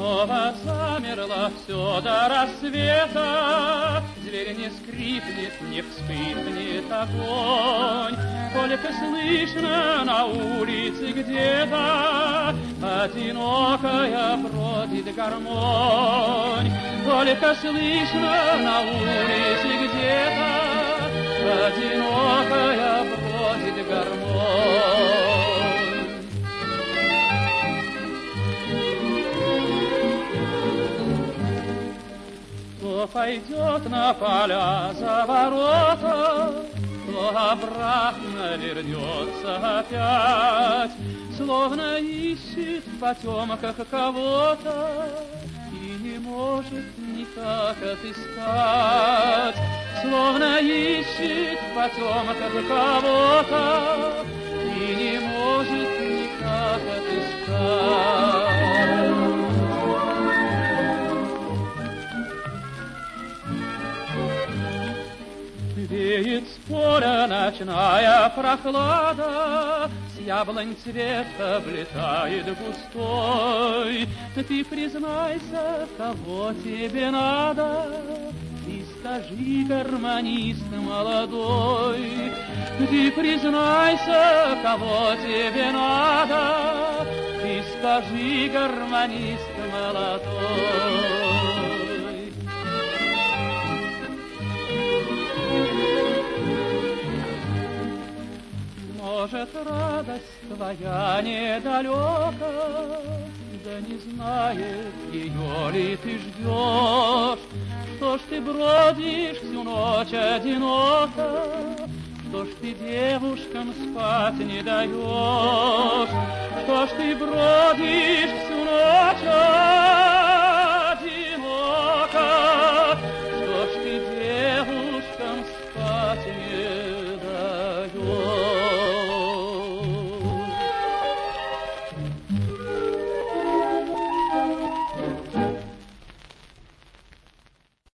снова замерло все до рассвета. Зверь не скрипнет, не вспыхнет огонь, только слышно на улице где-то одинокая бродит гармонь. Только слышно на улице где-то одинокая бродит гармонь. Кто пойдет на поля за ворота, кто обратно вернется опять, словно ищет в потемках кого-то и не может никак отыскать, словно ищет в потемках кого-то и не может никак отыскать. Веет с поля ночная прохлада, с яблонь цвет облетает густой. Ты признайся, кого тебе надо, и скажи, гармонист молодой. Ты признайся, кого тебе надо, и скажи, гармонист молодой. Может, радость твоя недалека, да не знает, ее ли ты ждешь. Что ж ты бродишь всю ночь одиноко, что ж ты девушкам спать не даешь, что ж ты бродишь всю ночь